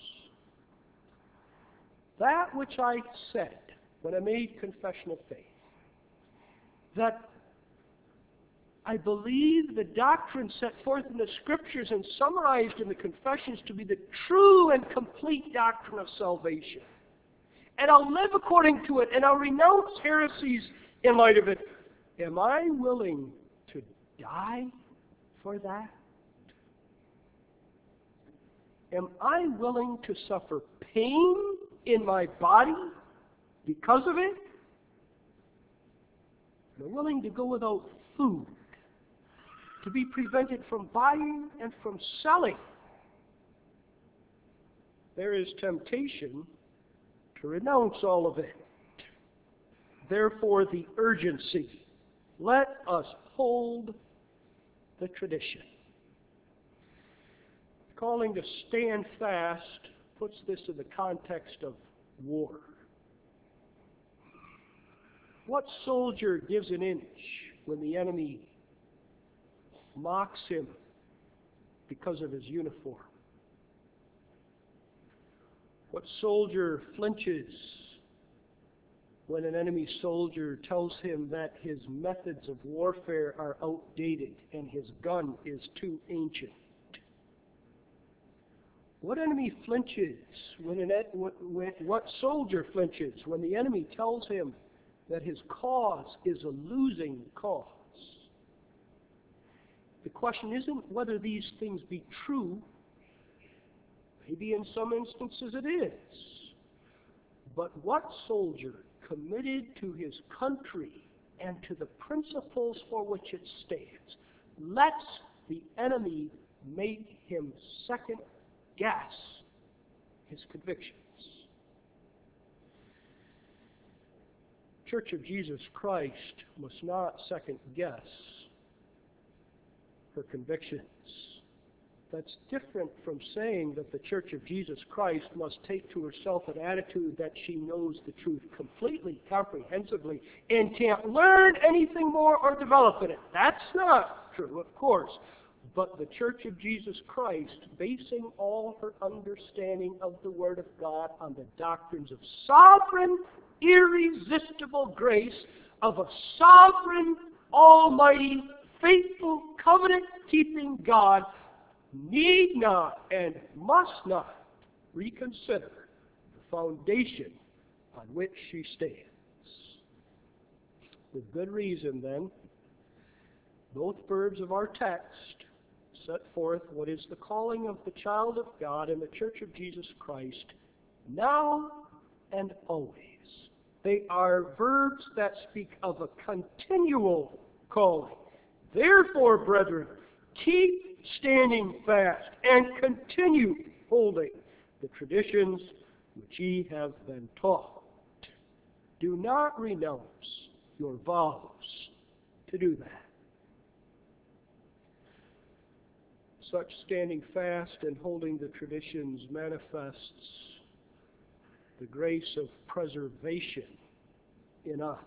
That which I said when I made confession of faith, that I believe the doctrine set forth in the Scriptures and summarized in the confessions to be the true and complete doctrine of salvation. And I'll live according to it, and I'll renounce heresies in light of it. Am I willing to die for that? Am I willing to suffer pain in my body because of it? Am I willing to go without food, to be prevented from buying and from selling? There is temptation to renounce all of it. Therefore, the urgency. Let us hold the tradition. Calling to stand fast puts this in the context of war. What soldier gives an inch when the enemy mocks him because of his uniform? What soldier flinches when an enemy soldier tells him that his methods of warfare are outdated and his gun is too ancient? What enemy flinches what soldier flinches when the enemy tells him that his cause is a losing cause? The question isn't whether these things be true. Maybe in some instances it is. But what soldier committed to his country and to the principles for which it stands lets the enemy make him second guess his convictions? Church of Jesus Christ must not second guess her convictions. That's different from saying that the Church of Jesus Christ must take to herself an attitude that she knows the truth completely, comprehensively, and can't learn anything more or develop in it. That's not true, of course. But the Church of Jesus Christ, basing all her understanding of the Word of God on the doctrines of sovereign, irresistible grace of a sovereign, almighty, faithful, covenant-keeping God, need not and must not reconsider the foundation on which she stands. With good reason, then, both verbs of our text set forth what is the calling of the child of God in the Church of Jesus Christ now and always. They are verbs that speak of a continual calling. Therefore, brethren, keep standing fast and continue holding the traditions which ye have been taught. Do not renounce your vows to do that. Such standing fast and holding the traditions manifests the grace of preservation in us.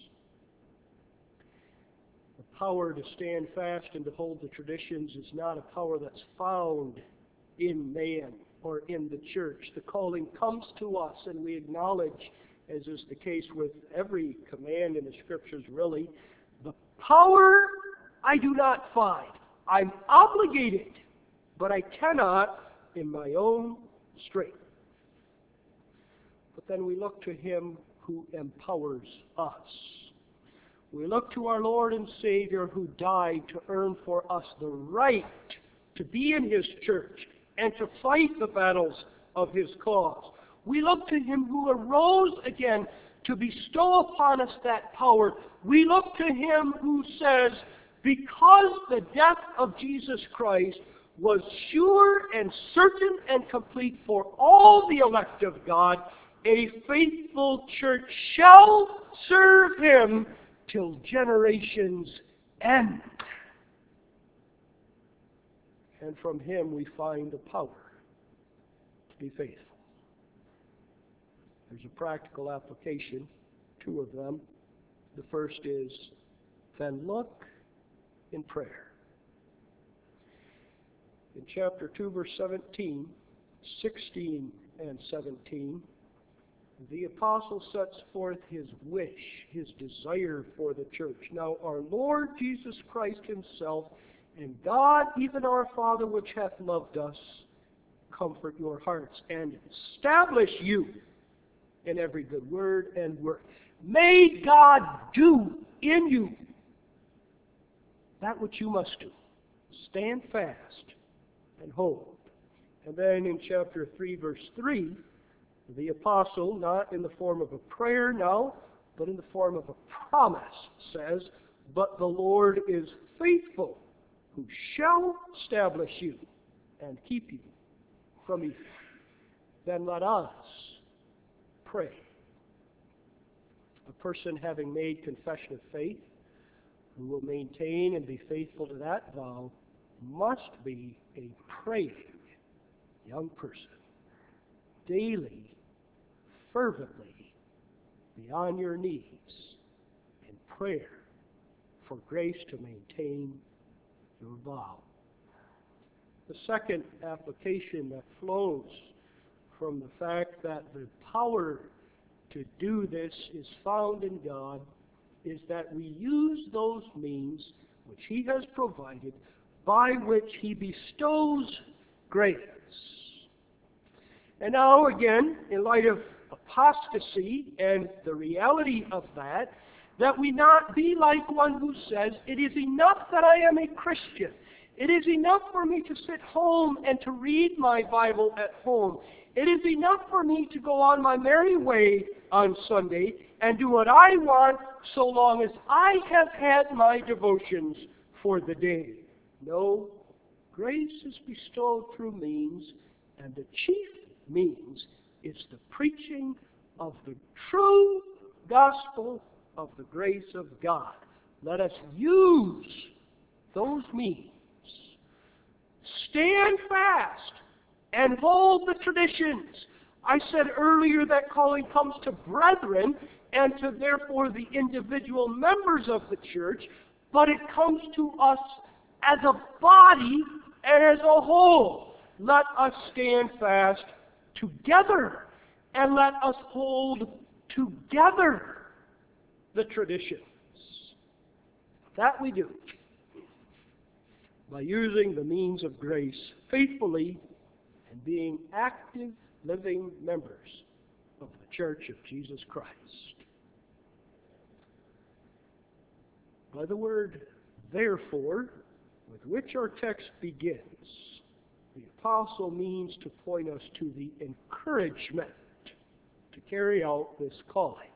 The power to stand fast and to hold the traditions is not a power that's found in man or in the church. The calling comes to us, and we acknowledge, as is the case with every command in the Scriptures really, the power I do not find. I'm obligated, but I cannot in my own strength. But then we look to Him who empowers us. We look to our Lord and Savior who died to earn for us the right to be in His church and to fight the battles of His cause. We look to Him who arose again to bestow upon us that power. We look to Him who says, because the death of Jesus Christ was sure and certain and complete for all the elect of God, a faithful church shall serve Him till generations end. And from Him we find the power to be faithful. There's a practical application, two of them. The first is, then look in prayer. In chapter 2, verse 17, 16 and 17, the apostle sets forth his wish, his desire for the church. Now our Lord Jesus Christ Himself and God, even our Father which hath loved us, comfort your hearts and establish you in every good word and work. May God do in you that which you must do. Stand fast and hold. And then in chapter 3, verse 3, the apostle, not in the form of a prayer now, but in the form of a promise, says, but the Lord is faithful, who shall establish you and keep you from evil. Then let us pray. A person having made confession of faith, who will maintain and be faithful to that vow, must be a praying young person. Daily, fervently, be on your knees in prayer for grace to maintain your vow. The second application that flows from the fact that the power to do this is found in God is that we use those means which He has provided by which He bestows grace. And now again, in light of apostasy and the reality of that we not be like one who says, it is enough that I am a Christian. It is enough for me to sit home and to read my Bible at home. It is enough for me to go on my merry way on Sunday and do what I want so long as I have had my devotions for the day. No, grace is bestowed through means, and the chief means is the preaching of the true gospel of the grace of God. Let us use those means. Stand fast and hold the traditions. I said earlier that calling comes to brethren and to therefore the individual members of the church, but it comes to us as a body and as a whole. Let us stand fast together and let us hold together the traditions. That we do by using the means of grace faithfully and being active, living members of the Church of Jesus Christ. By the word therefore, with which our text begins, the apostle means to point us to the encouragement to carry out this calling.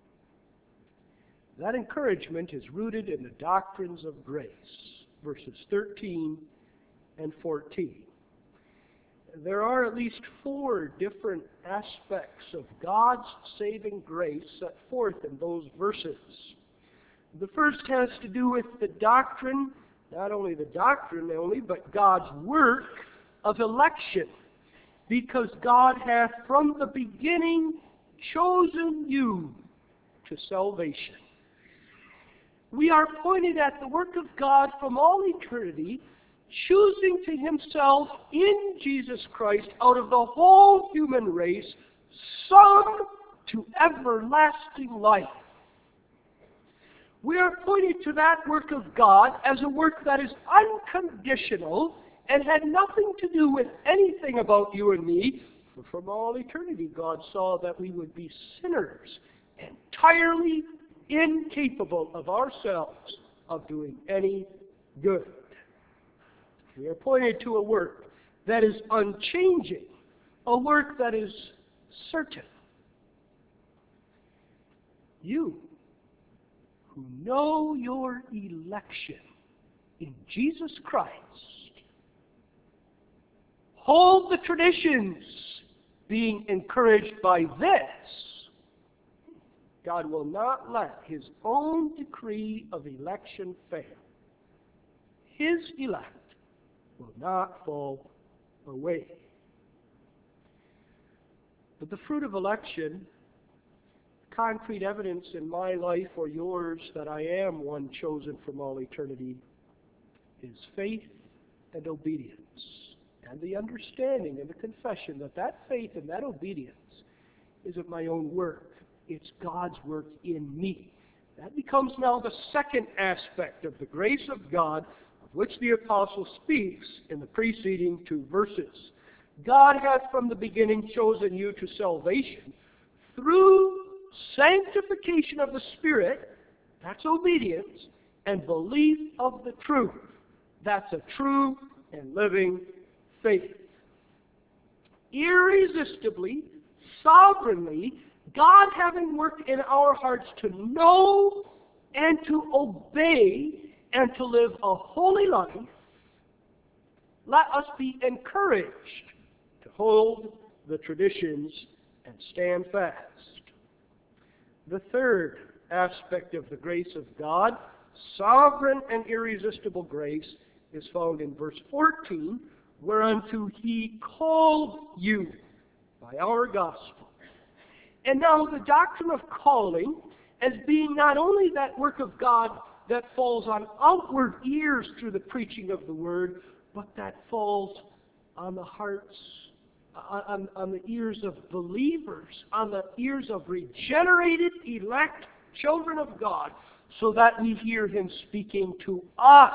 That encouragement is rooted in the doctrines of grace, verses 13 and 14. There are at least 4 different aspects of God's saving grace set forth in those verses. The first has to do with the doctrine, not only the doctrine only, but God's work of election. Because God hath from the beginning chosen you to salvation. We are pointed at the work of God from all eternity, choosing to Himself in Jesus Christ out of the whole human race some to everlasting life. We are pointed to that work of God as a work that is unconditional and had nothing to do with anything about you and me. For from all eternity, God saw that we would be sinners, entirely incapable of ourselves of doing any good. We are pointed to a work that is unchanging, a work that is certain. You who know your election in Jesus Christ. Hold the traditions, being encouraged by this. God will not let His own decree of election fail. His elect will not fall away. But the fruit of election, concrete evidence in my life or yours that I am one chosen from all eternity, is faith and obedience, and the understanding and the confession that that faith and that obedience isn't my own work. It's God's work in me. That becomes now the second aspect of the grace of God, of which the apostle speaks in the preceding two verses. God hath from the beginning chosen you to salvation through sanctification of the Spirit, that's obedience, and belief of the truth. That's a true and living faith. Irresistibly, sovereignly, God having worked in our hearts to know and to obey and to live a holy life, let us be encouraged to hold the traditions and stand fast. The third aspect of the grace of God, sovereign and irresistible grace, is found in verse 14, whereunto He called you by our gospel. And now the doctrine of calling, as being not only that work of God that falls on outward ears through the preaching of the Word, but that falls on the hearts, on the ears of believers, on the ears of regenerated, elect children of God, so that we hear Him speaking to us.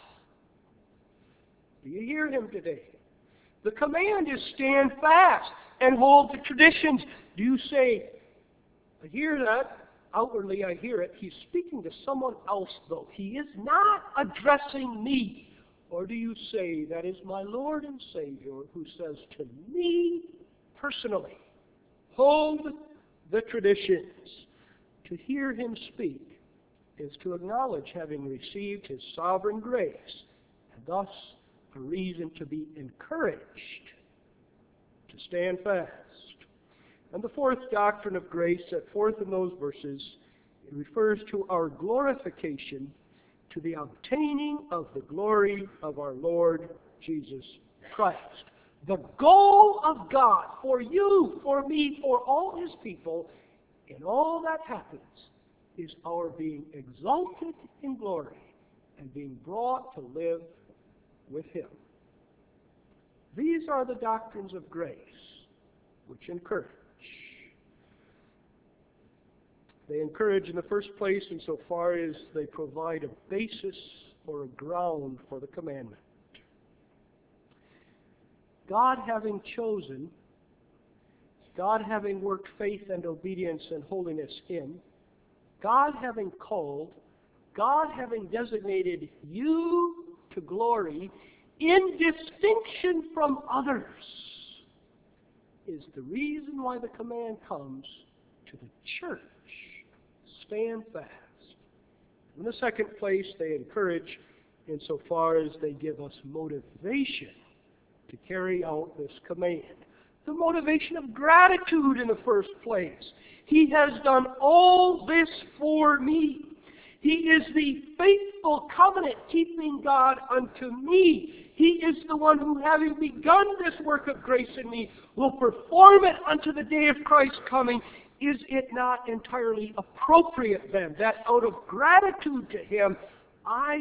Do you hear Him today? The command is stand fast and hold the traditions. Do you say, I hear that? Outwardly I hear it. He's speaking to someone else, though. He is not addressing me. Or do you say, that is my Lord and Savior who says to me personally, hold the traditions. To hear Him speak is to acknowledge having received His sovereign grace, and thus a reason to be encouraged to stand fast. And the fourth doctrine of grace set forth in those verses, it refers to our glorification, to the obtaining of the glory of our Lord Jesus Christ. The goal of God for you, for me, for all His people, in all that happens, is our being exalted in glory and being brought to live with Him. These are the doctrines of grace which encourage. They encourage in the first place insofar as they provide a basis or a ground for the commandment. God having chosen, God having worked faith and obedience and holiness in, God having called, God having designated you to glory in distinction from others, is the reason why the command comes to the church. Stand fast. In the second place, they encourage insofar as they give us motivation to carry out this command. The motivation of gratitude in the first place. He has done all this for me. He is the faithful covenant-keeping God unto me. He is the one who, having begun this work of grace in me, will perform it unto the day of Christ's coming. Is it not entirely appropriate then that out of gratitude to Him, by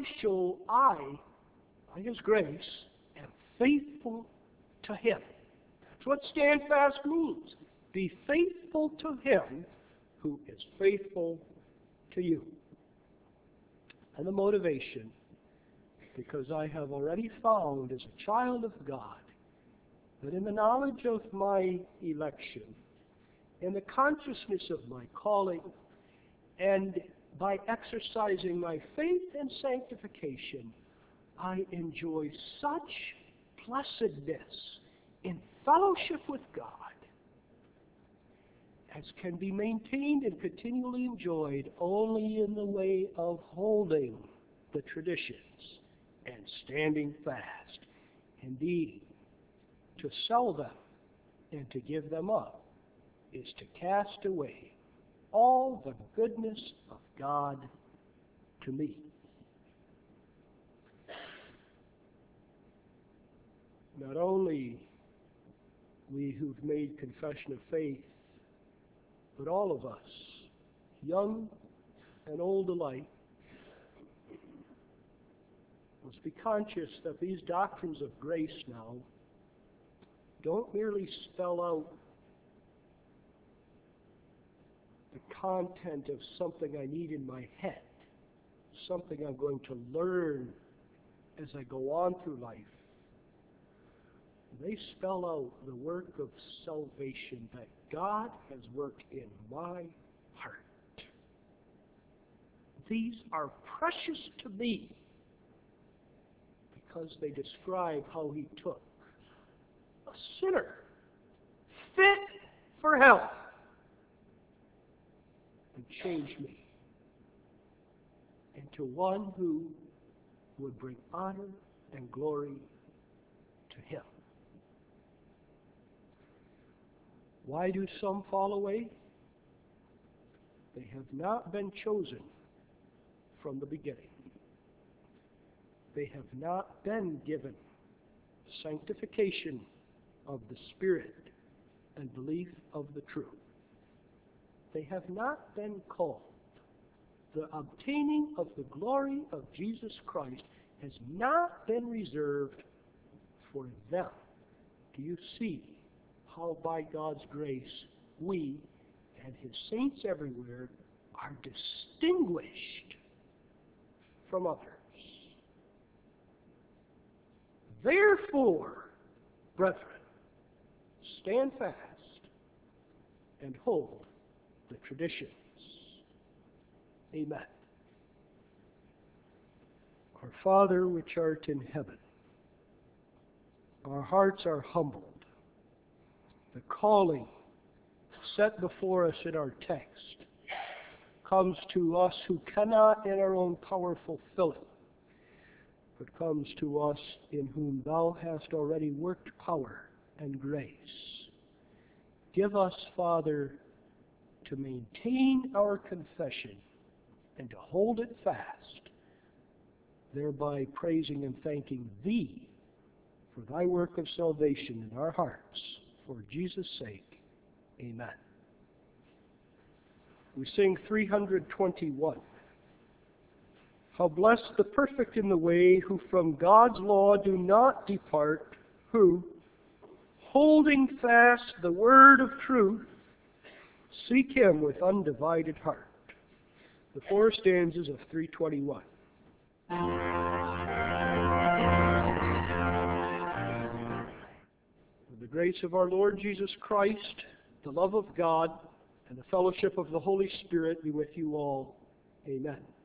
His grace, am faithful to Him? That's what stand fast means. Be faithful to Him who is faithful to you. And the motivation, because I have already found as a child of God that in the knowledge of my election, in the consciousness of my calling, and by exercising my faith and sanctification, I enjoy such blessedness in fellowship with God as can be maintained and continually enjoyed only in the way of holding the traditions and standing fast. Indeed, to sell them and to give them up is to cast away all the goodness of God to me. Not only we who've made confession of faith, but all of us, young and old alike, must be conscious that these doctrines of grace now don't merely spell out the content of something I need in my head, something I'm going to learn as I go on through life. They spell out the work of salvation that God has worked in my heart. These are precious to me because they describe how He took a sinner fit for hell and changed me into one who would bring honor and glory to Him. Why do some fall away? They have not been chosen from the beginning. They have not been given sanctification of the Spirit and belief of the truth. They have not been called. The obtaining of the glory of Jesus Christ has not been reserved for them. Do you see how by God's grace we and His saints everywhere are distinguished from others? Therefore, brethren, stand fast and hold the traditions. Amen. Our Father which art in heaven, our hearts are humbled. The calling set before us in our text comes to us who cannot in our own power fulfill it, but comes to us in whom Thou hast already worked power and grace. Give us, Father, to maintain our confession and to hold it fast, thereby praising and thanking Thee for Thy work of salvation in our hearts. For Jesus' sake, amen. We sing 321. How blessed the perfect in the way, who from God's law do not depart, who, holding fast the word of truth, seek Him with undivided heart. The four stanzas of 321. With the grace of our Lord Jesus Christ, the love of God, and the fellowship of the Holy Spirit be with you all. Amen.